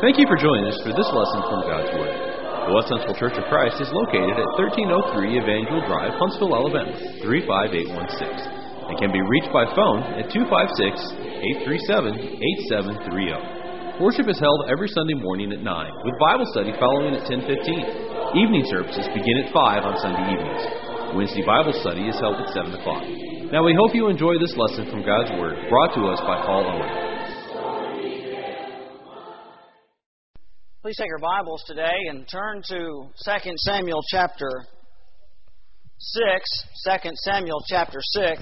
Thank you for joining us for this lesson from God's Word. The West Huntsville Church of Christ is located at 1303 Evangel Drive, Huntsville, Alabama, 35816, and can be reached by phone at 256-837-8730. Worship is held every Sunday morning at 9, with Bible study following at 10:15. Evening services begin at 5 on Sunday evenings. Wednesday Bible study is held at 7 o'clock. Now we hope you enjoy this lesson from God's Word, brought to us by Paul Owen. Please take your Bibles today and turn to 2 Samuel chapter 6. 2 Samuel chapter 6.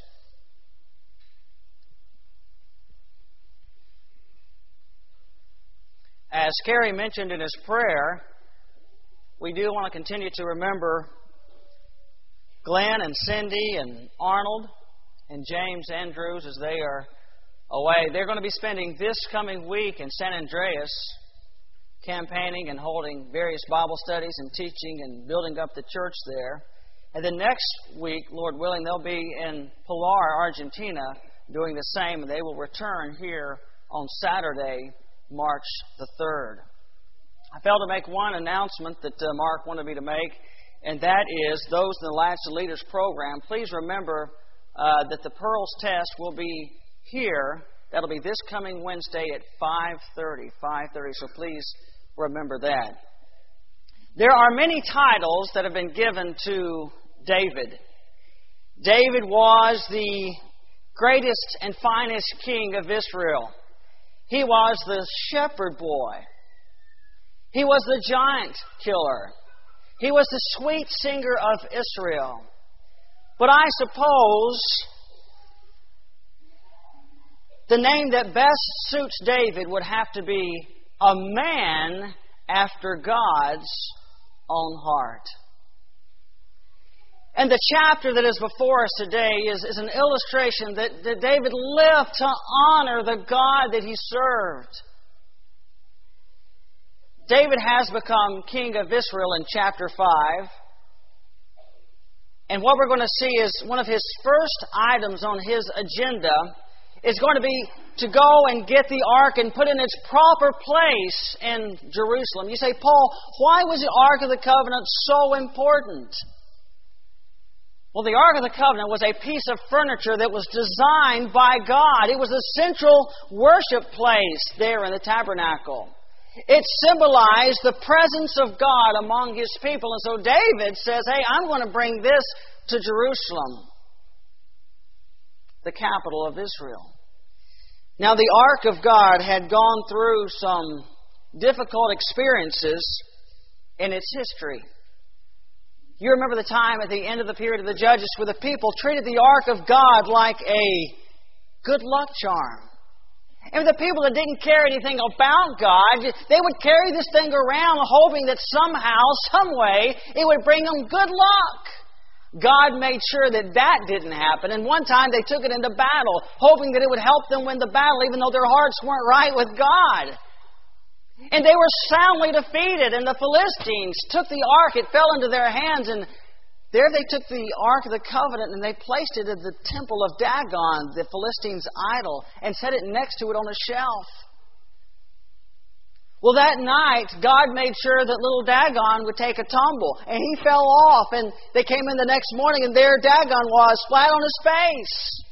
As Carrie mentioned in his prayer, we do want to continue to remember Glenn and Cindy and Arnold and James Andrews as they are away. They're going to be spending this coming week in San Andreas campaigning and holding various Bible studies and teaching and building up the church there. And then next week, Lord willing, they'll be in Pilar, Argentina, doing the same, and they will return here on Saturday, March the 3rd. I failed to make one announcement that Mark wanted me to make, and that is those in the Latch to Leaders program. Please remember that the Pearls test will be here. That'll be this coming Wednesday at 5:30. So please remember that. There are many titles that have been given to David. David was the greatest and finest king of Israel. He was the shepherd boy. He was the giant killer. He was the sweet singer of Israel. But I suppose the name that best suits David would have to be a man after God's own heart. And the chapter that is before us today is an illustration that David lived to honor the God that he served. David has become king of Israel in chapter 5. And what we're going to see is one of his first items on his agenda is going to be to go and get the ark and put it in its proper place in Jerusalem. You say, Paul, why was the Ark of the Covenant so important? Well, the Ark of the Covenant was a piece of furniture that was designed by God. It was the central worship place there in the tabernacle. It symbolized the presence of God among His people. And so David says, hey, I'm going to bring this to Jerusalem, the capital of Israel. Now, the Ark of God had gone through some difficult experiences in its history. You remember the time at the end of the period of the Judges where the people treated the Ark of God like a good luck charm. And the people that didn't care anything about God, they would carry this thing around hoping that somehow, some way, it would bring them good luck. God made sure that didn't happen. And one time they took it into battle, hoping that it would help them win the battle, even though their hearts weren't right with God. And they were soundly defeated, and the Philistines took the ark. It fell into their hands, and there they took the Ark of the Covenant, and they placed it in the temple of Dagon, the Philistines' idol, and set it next to it on a shelf. Well, that night, God made sure that little Dagon would take a tumble, and he fell off, and they came in the next morning, and there Dagon was, flat on his face.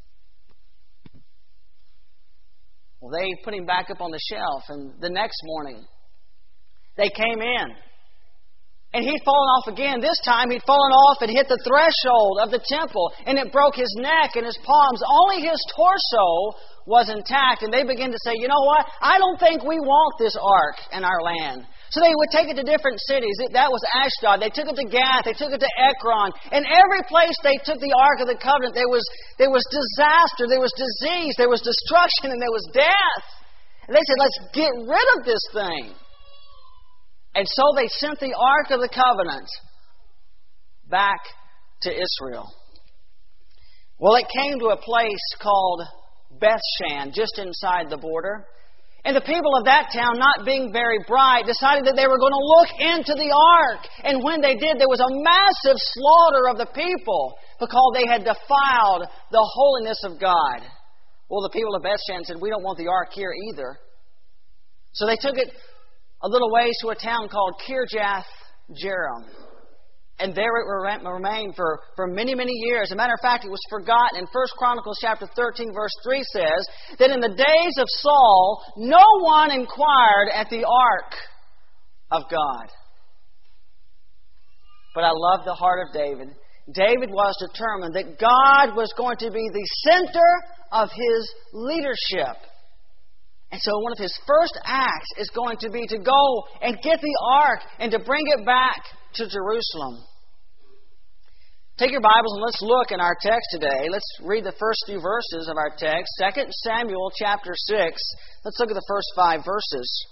Well, they put him back up on the shelf, and the next morning, they came in, and he'd fallen off again. This time, he'd fallen off and hit the threshold of the temple, and it broke his neck and his palms. Only his torso was intact, and they began to say, you know what? I don't think we want this ark in our land. So they would take it to different cities. That was Ashdod. They took it to Gath. They took it to Ekron. And every place they took the Ark of the Covenant, there was disaster, there was disease, there was destruction, and there was death. And they said, let's get rid of this thing. And so they sent the Ark of the Covenant back to Israel. Well, it came to a place called Bethshan, just inside the border. And the people of that town, not being very bright, decided that they were going to look into the ark. And when they did, there was a massive slaughter of the people because they had defiled the holiness of God. Well, the people of Bethshan said, we don't want the ark here either. So they took it a little ways to a town called Kirjath Jearim. And there it remained for many, many years. As a matter of fact, it was forgotten. In 1 Chronicles chapter 13, verse 3 says that in the days of Saul, no one inquired at the ark of God. But I love the heart of David. David was determined that God was going to be the center of his leadership. And so one of his first acts is going to be to go and get the ark and to bring it back to Jerusalem. Take your Bibles and let's look in our text today. Let's read the first few verses of our text. 2 Samuel chapter 6. Let's look at the first 5 verses.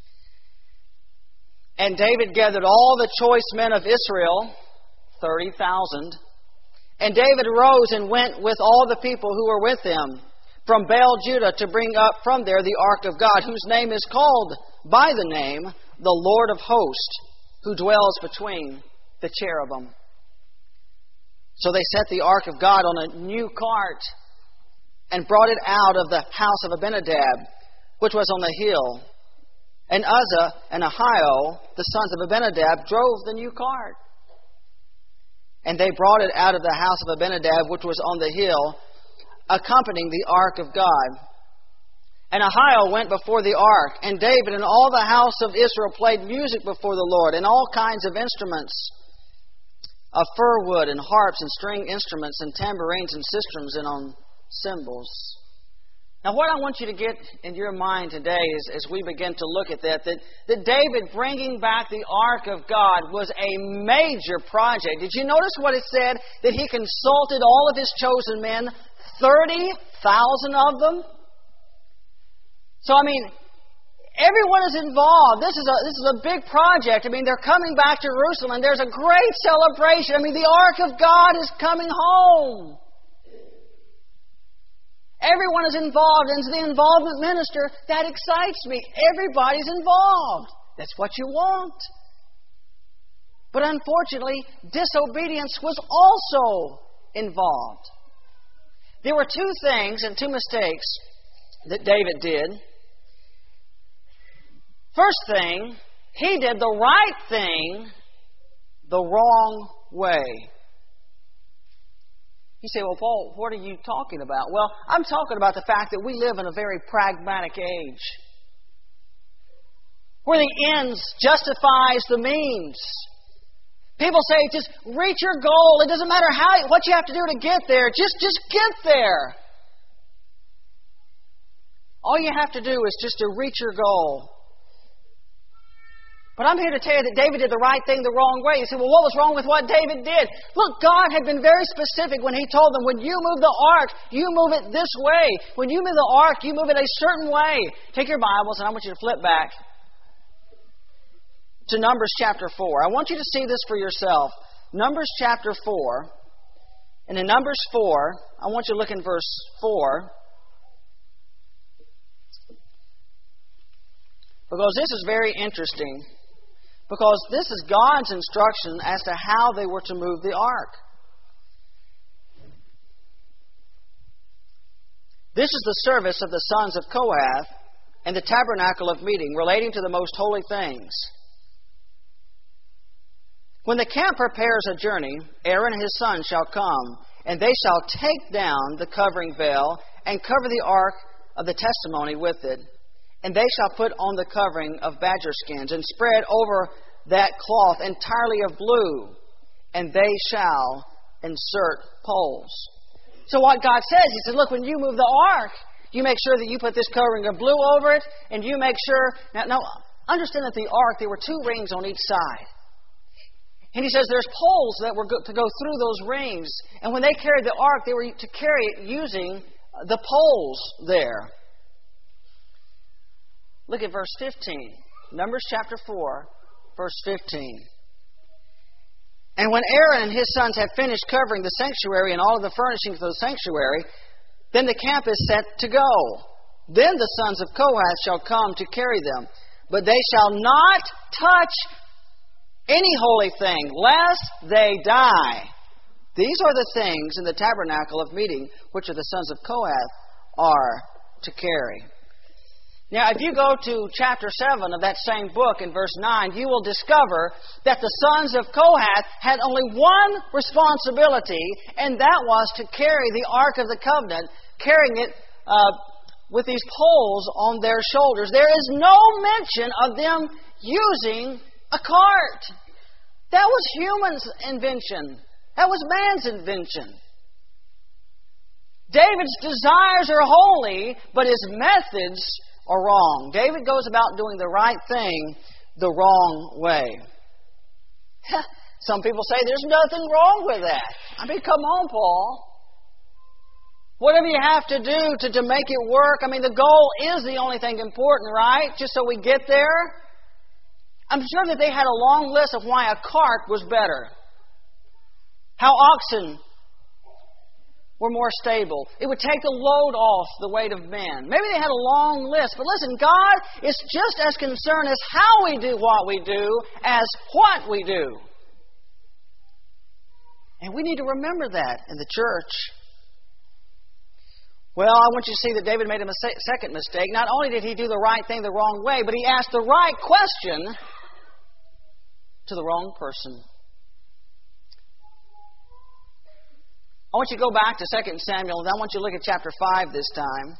And David gathered all the choice men of Israel, 30,000. And David arose and went with all the people who were with him from Baal Judah to bring up from there the ark of God, whose name is called by the name the Lord of Hosts, who dwells between the cherubim. So they set the ark of God on a new cart and brought it out of the house of Abinadab, which was on the hill. And Uzzah and Ahio, the sons of Abinadab, drove the new cart. And they brought it out of the house of Abinadab, which was on the hill, accompanying the ark of God. And Ahio went before the ark, and David and all the house of Israel played music before the Lord, and all kinds of instruments of fir wood, and harps, and string instruments, and tambourines, and sistrums, and on cymbals. Now, what I want you to get in your mind today is, as we begin to look at that David bringing back the ark of God was a major project. Did you notice what it said? That he consulted all of his chosen men, 30,000 of them. So, everyone is involved. This is a big project. They're coming back to Jerusalem, and there's a great celebration. The ark of God is coming home. Everyone is involved, and as the involvement minister, that excites me. Everybody's involved. That's what you want. But unfortunately, disobedience was also involved. There were 2 things and 2 mistakes that David did. First thing, he did the right thing the wrong way. You say, well, Paul, what are you talking about? Well, I'm talking about the fact that we live in a very pragmatic age, where the ends justifies the means. People say, just reach your goal. It doesn't matter what you have to do to get there. Just get there. All you have to do is just to reach your goal. But I'm here to tell you that David did the right thing the wrong way. You say, well, what was wrong with what David did? Look, God had been very specific when He told them, when you move the ark, you move it this way. When you move the ark, you move it a certain way. Take your Bibles, and I want you to flip back to Numbers chapter 4. I want you to see this for yourself. Numbers chapter 4. And in Numbers 4, I want you to look in verse 4. Because this is very interesting. Because this is God's instruction as to how they were to move the ark. This is the service of the sons of Kohath and the tabernacle of meeting, relating to the most holy things. When the camp prepares a journey, Aaron and his sons shall come, and they shall take down the covering veil and cover the ark of the testimony with it. And they shall put on the covering of badger skins and spread over that cloth entirely of blue, and they shall insert poles. So what God says, He said, look, when you move the ark, you make sure that you put this covering of blue over it, and you make sure... Now understand that the ark, there were 2 rings on each side. And He says there's poles that were to go through those rings. And when they carried the ark, they were to carry it using the poles there. Look at verse 15. Numbers chapter 4, verse 15. And when Aaron and his sons have finished covering the sanctuary and all of the furnishings of the sanctuary, then the camp is set to go. Then the sons of Kohath shall come to carry them. But they shall not touch any holy thing, lest they die. These are the things in the tabernacle of meeting, which are the sons of Kohath are to carry. Now, if you go to chapter 7 of that same book in verse 9, you will discover that the sons of Kohath had only one responsibility, and that was to carry the Ark of the Covenant, carrying it with these poles on their shoulders. There is no mention of them using a cart. That was human's invention. That was man's invention. David's desires are holy, but his methods are wrong. David goes about doing the right thing the wrong way. Some people say there's nothing wrong with that. I mean, come on, Paul. Whatever you have to do to make it work, I mean, the goal is the only thing important, right? Just so we get there. I'm sure that they had a long list of why a cart was better. How oxen were more stable. It would take the load off the weight of men. Maybe they had a long list. But listen, God is just as concerned as how we do what we do as what we do. And we need to remember that in the church. Well, I want you to see that David made a second mistake. Not only did he do the right thing the wrong way, but he asked the right question to the wrong person. I want you to go back to 2 Samuel, and I want you to look at chapter 5 this time.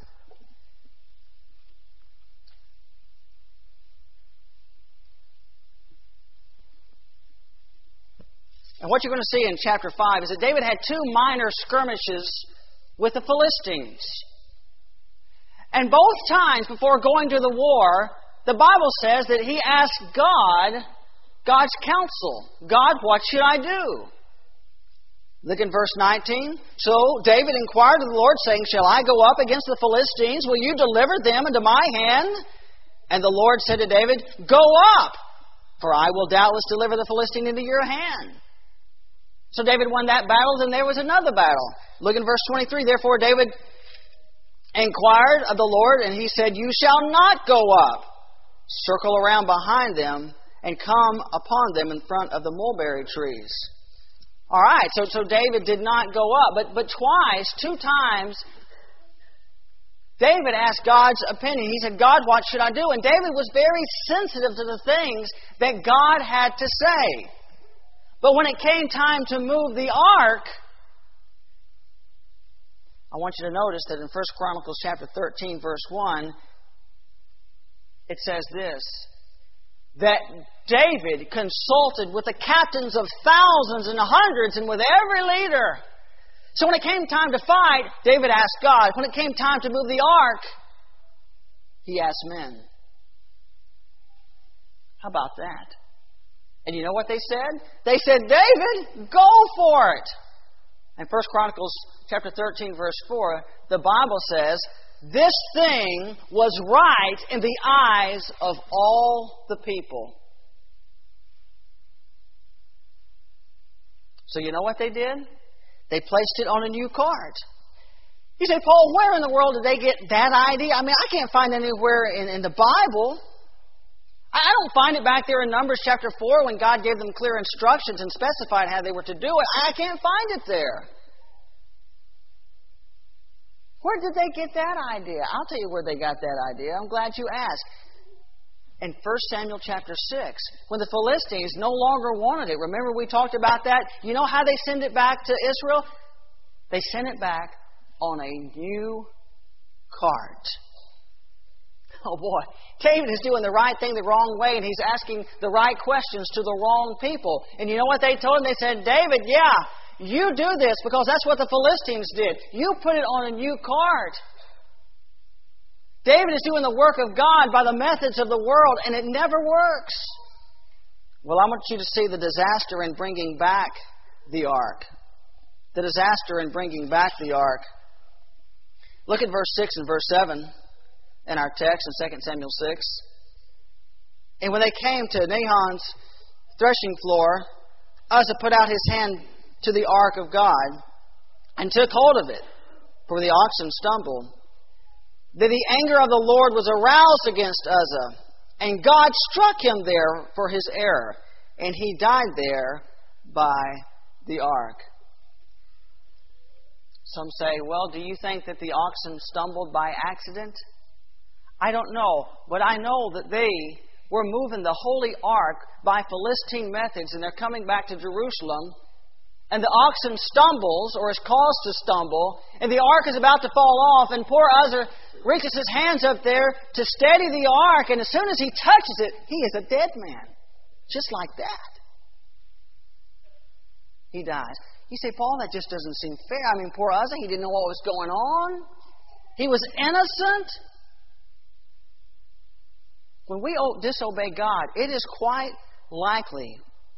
And what you're going to see in chapter 5 is that David had two minor skirmishes with the Philistines. And both times before going to the war, the Bible says that he asked God's counsel. God, what should I do? Look in verse 19. So David inquired of the Lord, saying, Shall I go up against the Philistines? Will you deliver them into my hand? And the Lord said to David, Go up, for I will doubtless deliver the Philistine into your hand. So David won that battle, then there was another battle. Look in verse 23. Therefore David inquired of the Lord, and he said, You shall not go up. Circle around behind them and come upon them in front of the mulberry trees. All right, so David did not go up. But two times, David asked God's opinion. He said, God, what should I do? And David was very sensitive to the things that God had to say. But when it came time to move the ark, I want you to notice that in 1 Chronicles chapter 13, verse 1, it says this, that David consulted with the captains of thousands and hundreds and with every leader. So when it came time to fight, David asked God. When it came time to move the ark, he asked men. How about that? And you know what they said? They said, David, go for it. In 1 Chronicles chapter 13, verse 4, the Bible says, This thing was right in the eyes of all the people. So you know what they did? They placed it on a new cart. You say, Paul, where in the world did they get that idea? I mean, I can't find it anywhere in the Bible. I don't find it back there in Numbers chapter 4 when God gave them clear instructions and specified how they were to do it. I can't find it there. Where did they get that idea? I'll tell you where they got that idea. I'm glad you asked. In 1 Samuel chapter 6, when the Philistines no longer wanted it. Remember we talked about that? You know how they send it back to Israel? They sent it back on a new cart. Oh boy, David is doing the right thing the wrong way, and he's asking the right questions to the wrong people. And you know what they told him? They said, David, you do this because that's what the Philistines did. You put it on a new cart. David is doing the work of God by the methods of the world, and it never works. Well, I want you to see the disaster in bringing back the ark. The disaster in bringing back the ark. Look at verse 6 and verse 7 in our text in 2 Samuel 6. And when they came to Nahon's threshing floor, Uzzah put out his hand to the ark of God and took hold of it, for the oxen stumbled. Then the anger of the Lord was aroused against Uzzah, and God struck him there for his error, and he died there by the ark. Some say, well, do you think that the oxen stumbled by accident? I don't know, but I know that they were moving the Holy Ark by Philistine methods, and they're coming back to Jerusalem. And the oxen stumbles, or is caused to stumble, and the ark is about to fall off, and poor Uzzah reaches his hands up there to steady the ark, and as soon as he touches it, he is a dead man. Just like that. He dies. You say, Paul, that just doesn't seem fair. I mean, poor Uzzah, he didn't know what was going on. He was innocent. When we disobey God, it is quite likely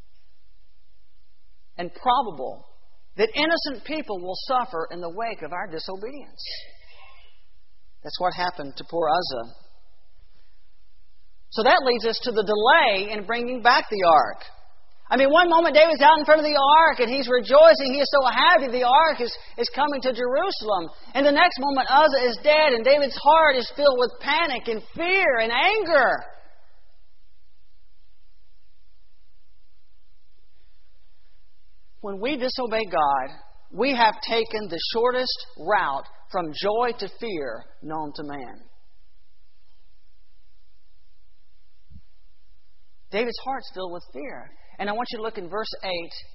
and probable that innocent people will suffer in the wake of our disobedience. That's what happened to poor Uzzah. So that leads us to the delay in bringing back the ark. I mean, one moment David's out in front of the ark and he's rejoicing. He is so happy the ark is coming to Jerusalem. And the next moment Uzzah is dead and David's heart is filled with panic and fear and anger. When we disobey God, we have taken the shortest route from joy to fear known to man. David's heart's filled with fear. And I want you to look in verse 8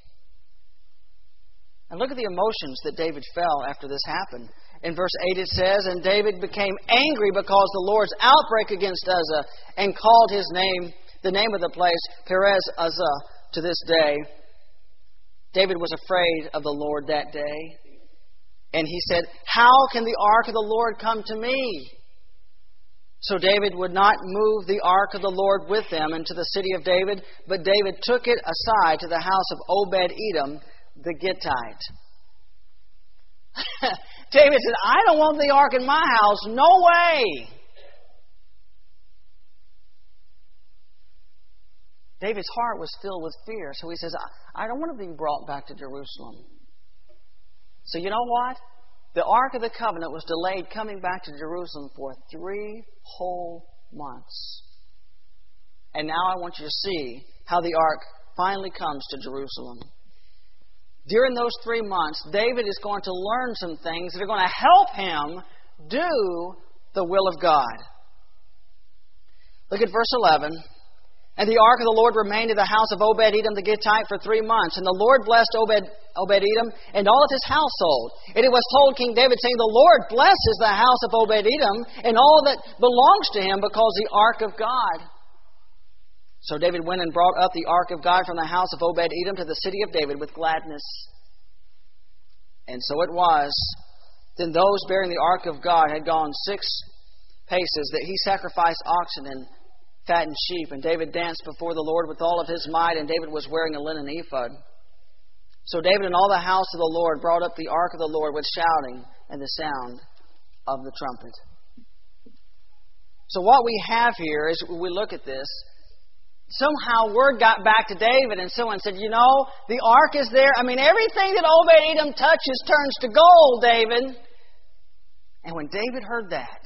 and look at the emotions that David felt after this happened. In verse 8 it says, "And David became angry because the Lord's outbreak against Uzzah, and called his name, the name of the place, Perez Uzzah, to this day." David was afraid of the Lord that day. And he said, "How can the ark of the Lord come to me?" So David would not move the ark of the Lord with them into the city of David, but David took it aside to the house of Obed-Edom the Gittite. David said, "I don't want the ark in my house. No way." David's heart was filled with fear, so he says, "I don't want to be brought back to Jerusalem." So you know what? The Ark of the Covenant was delayed coming back to Jerusalem for 3 whole months. And now I want you to see how the Ark finally comes to Jerusalem. During those 3 months, David is going to learn some things that are going to help him do the will of God. Look at verse 11. "And the ark of the Lord remained in the house of Obed-Edom the Gittite for 3 months. And the Lord blessed Obed-Edom and all of his household. And it was told King David, saying, 'The Lord blesses the house of Obed-Edom and all that belongs to him, because the ark of God.' So David went and brought up the ark of God from the house of Obed-Edom to the city of David with gladness. And so it was, then those bearing the ark of God had gone 6 paces, that he sacrificed oxen and fattened sheep. And David danced before the Lord with all of his might, and David was wearing a linen ephod. So David and all the house of the Lord brought up the ark of the Lord with shouting and the sound of the trumpet." So what we have here is, we look at this, somehow word got back to David, and someone said, "You know, the ark is there. I mean, everything that Obed-Edom touches turns to gold, David." And when David heard that,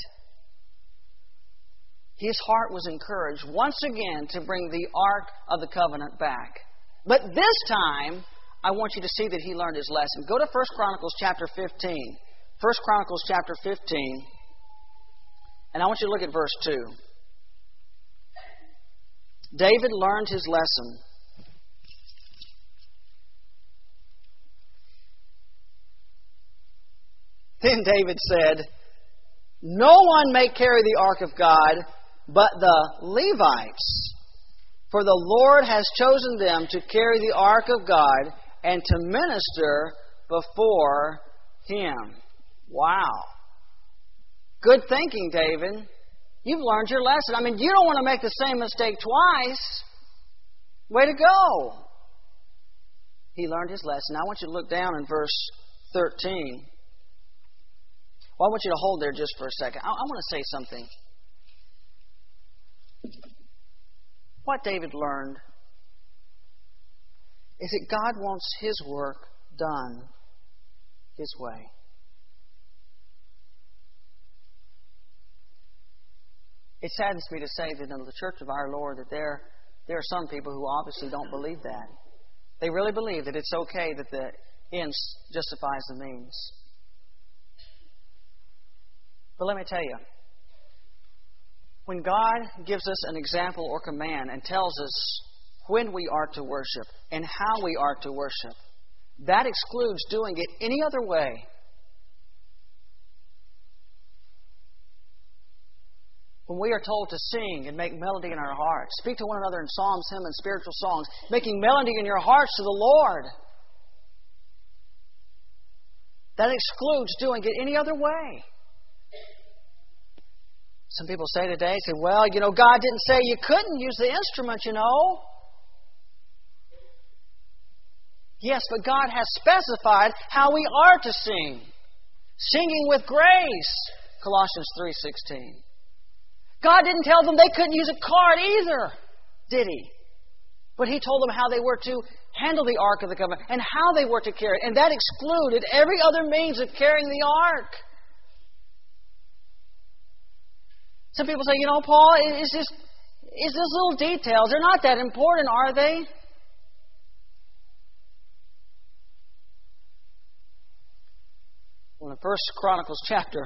his heart was encouraged once again to bring the Ark of the Covenant back. But this time, I want you to see that he learned his lesson. Go to 1 Chronicles chapter 15. 1 Chronicles chapter 15. And I want you to look at verse 2. David learned his lesson. Then David said, "No one may carry the ark of God but the Levites, for the Lord has chosen them to carry the ark of God and to minister before Him." Wow. Good thinking, David. You've learned your lesson. I mean, you don't want to make the same mistake twice. Way to go. He learned his lesson. I want you to look down in verse 13. Well, I want you to hold there just for a second. I want to say something. What David learned is that God wants His work done His way. It saddens me to say that in the Church of our Lord that there are some people who obviously don't believe that. They really believe that it's okay that the end justifies the means. But let me tell you, When God gives us an example or command and tells us when we are to worship and how we are to worship, that excludes doing it any other way. When we are told to sing and make melody in our hearts, speak to one another in psalms, hymns, and spiritual songs, making melody in your hearts to the Lord, that excludes doing it any other way. Some people say today, well, God didn't say you couldn't use the instrument, Yes, but God has specified how we are to sing. Singing with grace, Colossians 3:16. God didn't tell them they couldn't use a cart either, did He? But He told them how they were to handle the Ark of the Covenant and how they were to carry it. And that excluded every other means of carrying the Ark. Some people say, Paul, it's these little details. They're not that important, are they? Well, in 1 Chronicles chapter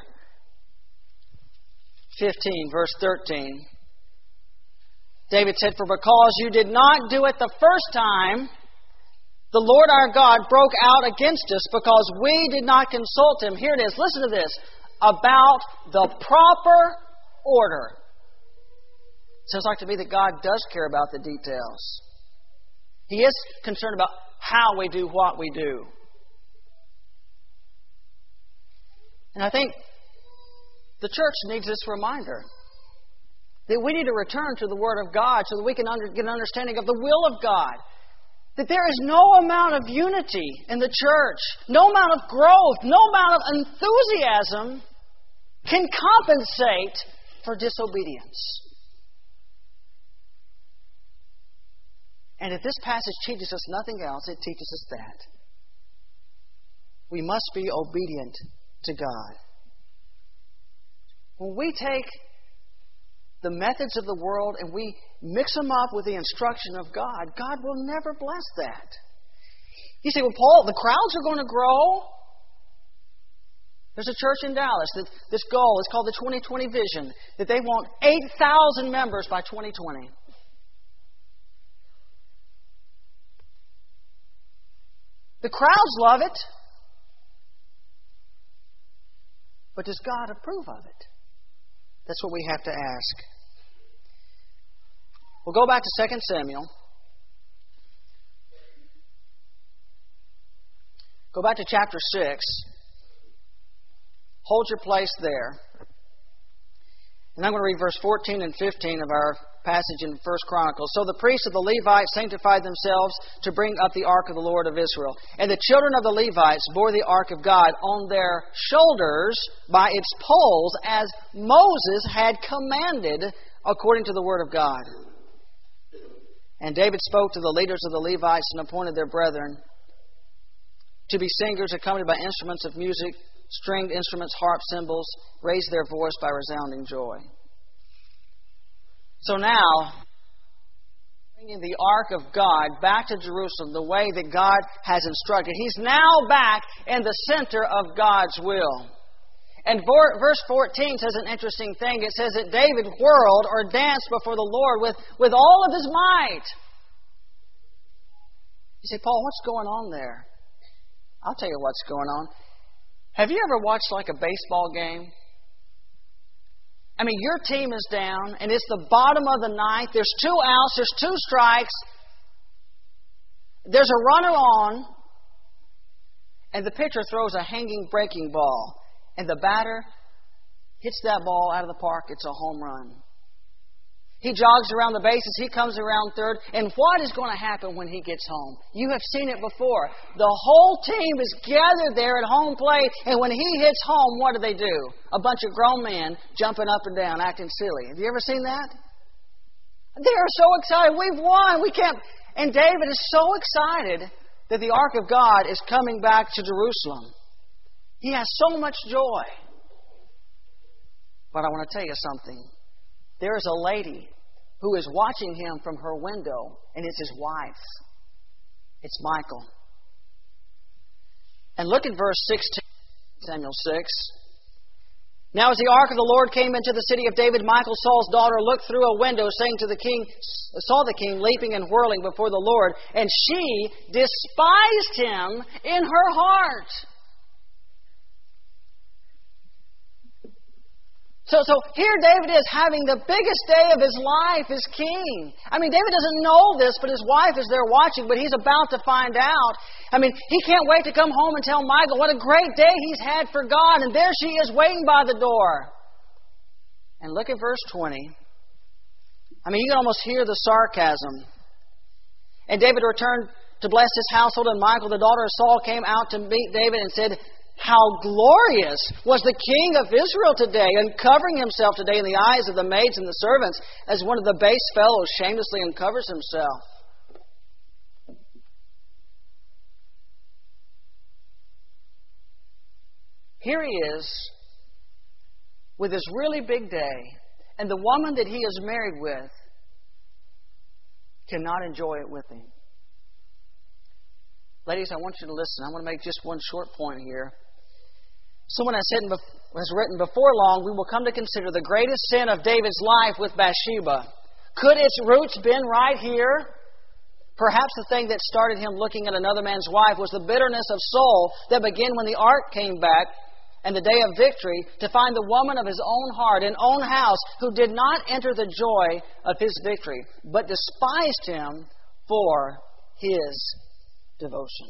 15, verse 13, David said, "For because you did not do it the first time, the Lord our God broke out against us because we did not consult Him." Here it is. Listen to this. About the proper order. Sounds like to me that God does care about the details. He is concerned about how we do what we do. And I think the church needs this reminder that we need to return to the Word of God so that we can get an understanding of the will of God. That there is no amount of unity in the church, no amount of growth, no amount of enthusiasm can compensate for disobedience. And if this passage teaches us nothing else, it teaches us that. We must be obedient to God. When we take the methods of the world and we mix them up with the instruction of God, God will never bless that. You say, well, Paul, the crowds are going to grow. There's a church in Dallas that this goal is called the 2020 Vision, that they want 8,000 members by 2020. The crowds love it. But does God approve of it? That's what we have to ask. We'll go back to 2 Samuel. Go back to chapter 6. Hold your place there. And I'm going to read verse 14 and 15 of our passage in 1 Chronicles. "So the priests of the Levites sanctified themselves to bring up the ark of the Lord of Israel. And the children of the Levites bore the ark of God on their shoulders by its poles, as Moses had commanded according to the word of God. And David spoke to the leaders of the Levites and appointed their brethren to be singers accompanied by instruments of music, stringed instruments, harps, cymbals, raise their voice by resounding joy." So now, bringing the ark of God back to Jerusalem the way that God has instructed. He's now back in the center of God's will. And verse 14 says an interesting thing. It says that David whirled or danced before the Lord with all of his might. You say, Paul, what's going on there? I'll tell you what's going on. Have you ever watched like a baseball game? I mean, your team is down, and it's the bottom of the ninth. There's 2 outs. There's 2 strikes. There's a runner on, and the pitcher throws a hanging breaking ball, and the batter hits that ball out of the park. It's a home run. He jogs around the bases. He comes around third. And what is going to happen when he gets home? You have seen it before. The whole team is gathered there at home plate. And when he hits home, what do? A bunch of grown men jumping up and down, acting silly. Have you ever seen that? They are so excited. We've won. We can't. And David is so excited that the ark of God is coming back to Jerusalem. He has so much joy. But I want to tell you something. There is a lady who is watching him from her window, and it's his wife. It's Michal. And look at verse 16, Samuel 6. Now as the ark of the Lord came into the city of David, Michal, Saul's daughter, looked through a window, saying to the king, saw the king leaping and whirling before the Lord, and she despised him in her heart. So here David is having the biggest day of his life as king. I mean, David doesn't know this, but his wife is there watching, but he's about to find out. I mean, he can't wait to come home and tell Michal what a great day he's had for God, and there she is waiting by the door. And look at verse 20. I mean, you can almost hear the sarcasm. And David returned to bless his household, and Michal, the daughter of Saul, came out to meet David and said, "How glorious was the king of Israel today, uncovering himself today in the eyes of the maids and the servants, as one of the base fellows shamelessly uncovers himself." Here he is with this really big day, and the woman that he is married with cannot enjoy it with him. Ladies, I want you to listen. I want to make just one short point here. Someone has written, before long, we will come to consider the greatest sin of David's life with Bathsheba. Could its roots been right here? Perhaps the thing that started him looking at another man's wife was the bitterness of soul that began when the ark came back and the day of victory to find the woman of his own heart and own house who did not enter the joy of his victory, but despised him for his devotion.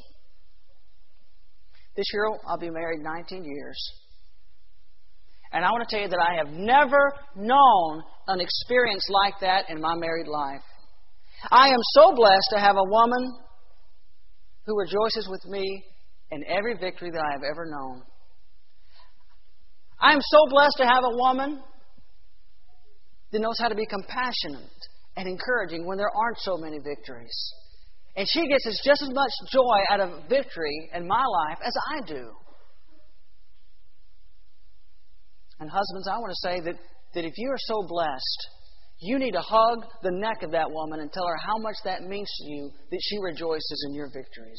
This year I'll be married 19 years. And I want to tell you that I have never known an experience like that in my married life. I am so blessed to have a woman who rejoices with me in every victory that I have ever known. I am so blessed to have a woman that knows how to be compassionate and encouraging when there aren't so many victories. And she gets just as much joy out of victory in my life as I do. And husbands, I want to say that if you are so blessed, you need to hug the neck of that woman and tell her how much that means to you, that she rejoices in your victories.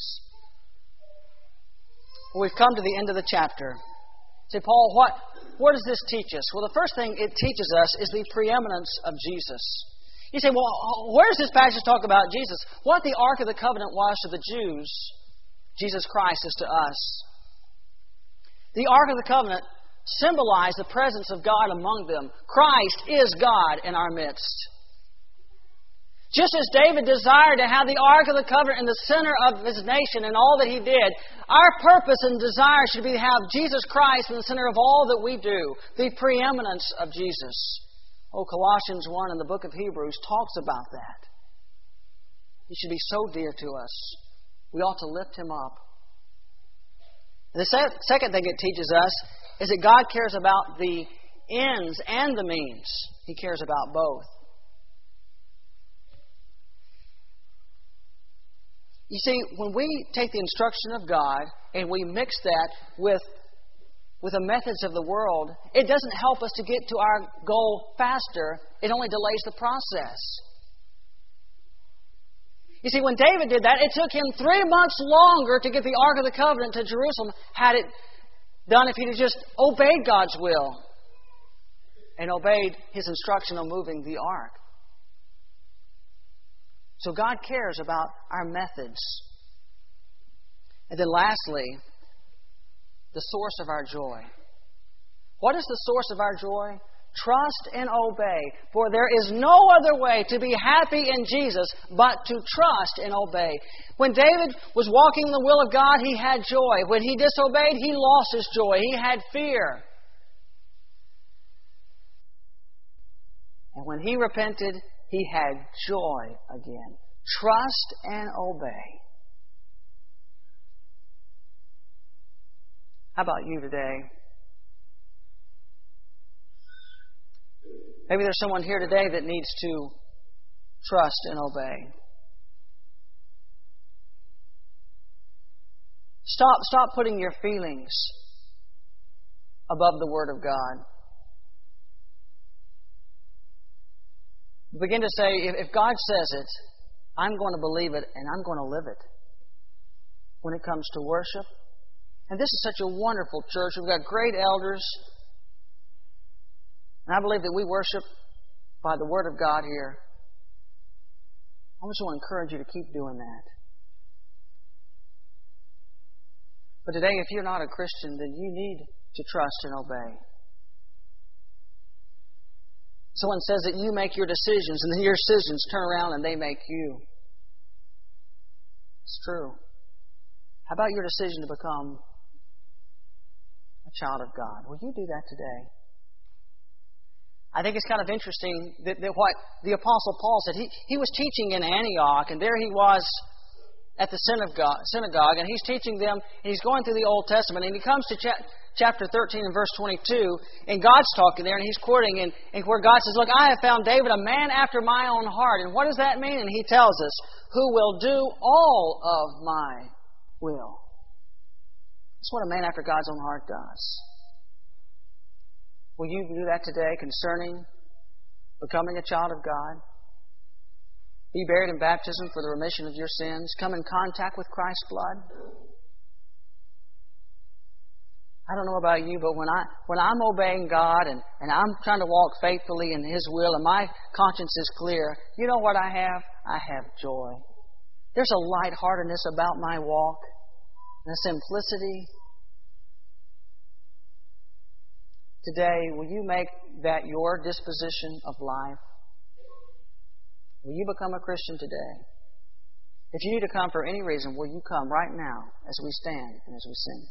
Well, we've come to the end of the chapter. Say, Paul, what does this teach us? Well, the first thing it teaches us is the preeminence of Jesus. You say, well, where does this passage talk about Jesus? What the Ark of the Covenant was to the Jews, Jesus Christ is to us. The Ark of the Covenant symbolized the presence of God among them. Christ is God in our midst. Just as David desired to have the Ark of the Covenant in the center of his nation and all that he did, our purpose and desire should be to have Jesus Christ in the center of all that we do. The preeminence of Jesus. Colossians 1 in the book of Hebrews talks about that. He should be so dear to us. We ought to lift Him up. The second thing it teaches us is that God cares about the ends and the means. He cares about both. You see, when we take the instruction of God and we mix that with the methods of the world, it doesn't help us to get to our goal faster. It only delays the process. You see, when David did that, it took him 3 months longer to get the Ark of the Covenant to Jerusalem had it done if he'd have just obeyed God's will and obeyed His instruction on moving the Ark. So God cares about our methods. And then lastly, the source of our joy. What is the source of our joy? Trust and obey. For there is no other way to be happy in Jesus but to trust and obey. When David was walking in the will of God, he had joy. When he disobeyed, he lost his joy. He had fear. And when he repented, he had joy again. Trust and obey. How about you today? Maybe there's someone here today that needs to trust and obey. Stop putting your feelings above the Word of God. Begin to say, if God says it, I'm going to believe it and I'm going to live it. When it comes to worship. And this is such a wonderful church. We've got great elders. And I believe that we worship by the Word of God here. I just want to encourage you to keep doing that. But today, if you're not a Christian, then you need to trust and obey. Someone says that you make your decisions, and then your decisions turn around and they make you. It's true. How about your decision to become a child of God? Will you do that today? I think it's kind of interesting that what the Apostle Paul said. He was teaching in Antioch, and there he was at the synagogue, and he's teaching them, and he's going through the Old Testament, and he comes to chapter 13 and verse 22, and God's talking there, and he's quoting, and where God says, look, I have found David a man after my own heart. And what does that mean? And he tells us, who will do all of my will. That's what a man after God's own heart does. Will you do that today concerning becoming a child of God? Be buried in baptism for the remission of your sins? Come in contact with Christ's blood? I don't know about you, but when I'm obeying God and I'm trying to walk faithfully in His will and my conscience is clear, you know what I have? I have joy. There's a lightheartedness about my walk and a simplicity. Today, will you make that your disposition of life? Will you become a Christian today? If you need to come for any reason, will you come right now as we stand and as we sing?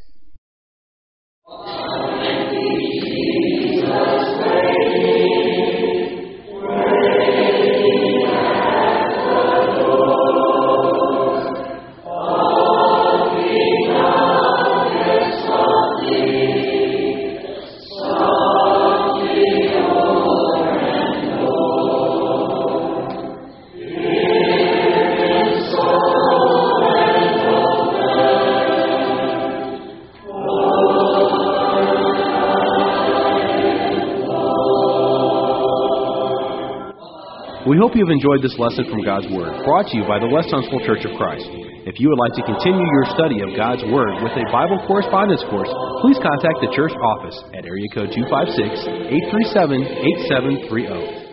We hope you've enjoyed this lesson from God's Word, brought to you by the West Huntsville Church of Christ. If you would like to continue your study of God's Word with a Bible correspondence course, please contact the church office at area code 256-837-8730.